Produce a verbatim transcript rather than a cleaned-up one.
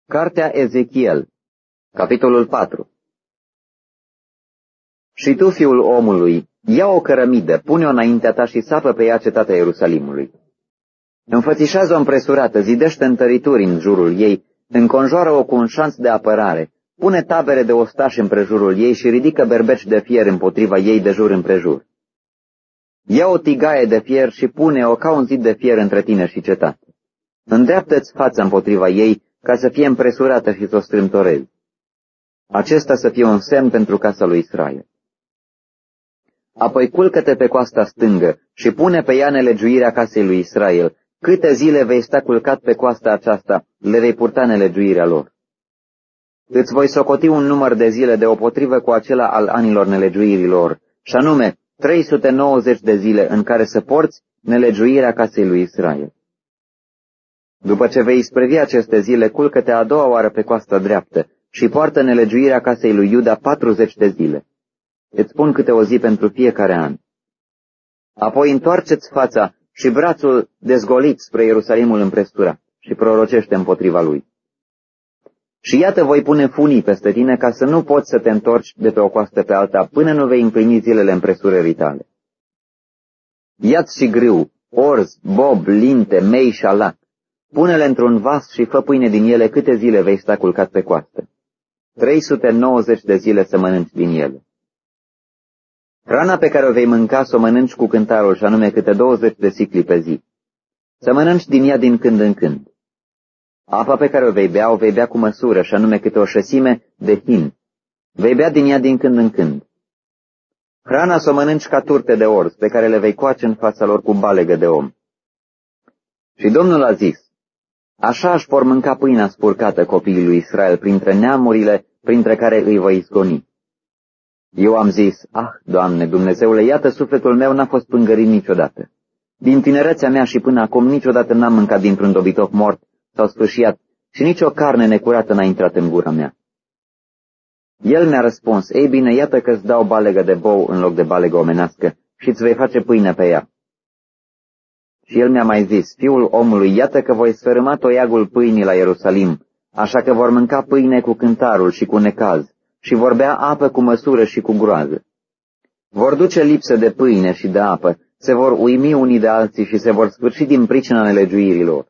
Cartea Ezechiel, capitolul patru. Și tu, fiul omului, ia o cărămidă, pune-o înaintea ta și sapă pe ea cetatea Ierusalimului. Înfățișează-o împresurată, zidește întărituri în jurul ei, înconjoară-o cu un șanț de apărare, pune tabere de ostași împrejurul ei și ridică berbeci de fier împotriva ei de jur împrejur. Ia o tigaie de fier și pune-o ca un zid de fier între tine și cetate. Îndreaptă-ți fața împotriva ei, ca să fie împresurată și să o strâmtorezi. Acesta să fie un semn pentru casa lui Israel. Apoi culcă-te pe coasta stângă și pune pe ea nelegiuirea casei lui Israel. Câte zile vei sta culcat pe coasta aceasta, le vei purta nelegiuirea lor. Îți voi socoti un număr de zile deopotrivă cu acela al anilor nelegiuirilor, și anume trei sute nouăzeci de zile în care să porți nelegiuirea casei lui Israel. După ce vei isprăvi aceste zile, culcă-te a doua oară pe coasta dreaptă și poartă nelegiuirea casei lui Iuda patruzeci de zile. Îți pun câte o zi pentru fiecare an. Apoi întoarce-ți fața și brațul dezgolit spre Ierusalimul împresturat și prorocește împotriva lui. Și iată voi pune funii peste tine ca să nu poți să te întorci de pe o coastă pe alta până nu vei împlini zilele împresurării tale. Ia-ți și grâu, orz, bob, linte, mei și alac. Pune-le într-un vas și fă pâine din ele câte zile vei sta culcat pe coastă. trei sute nouăzeci de zile să mănânci din ele. Hrana pe care o vei mânca să o mănânci cu cântarul, și anume câte douăzeci de sicli pe zi. Să mănânci din ea din când în când. Apa pe care o vei bea, o vei bea cu măsură, și anume câte o șesime de hin. Vei bea din ea din când în când. Hrana să o mănânci ca turte de orz, pe care le vei coace în fața lor cu balegă de om. Și Domnul a zis, așa își vor mânca pâinea spurcată copiii lui Israel printre neamurile printre care îi voi izgoni. Eu am zis, ah, Doamne, Dumnezeule, iată sufletul meu n-a fost pângărit niciodată. Din tinerețea mea și până acum niciodată n-am mâncat dintr-un dobitoc mort sau sfâșiat și nicio carne necurată n-a intrat în gura mea. El mi-a răspuns, ei bine, iată că îți dau balegă de bou în loc de balegă omenească și îți vei face pâine pe ea. Și el mi-a mai zis, fiul omului, iată că voi sfărâma toiagul pâinii la Ierusalim, așa că vor mânca pâine cu cântarul și cu necaz și vor bea apă cu măsură și cu groază. Vor duce lipsă de pâine și de apă, se vor uimi unii de alții și se vor sfârși din pricina nelegiuirilor.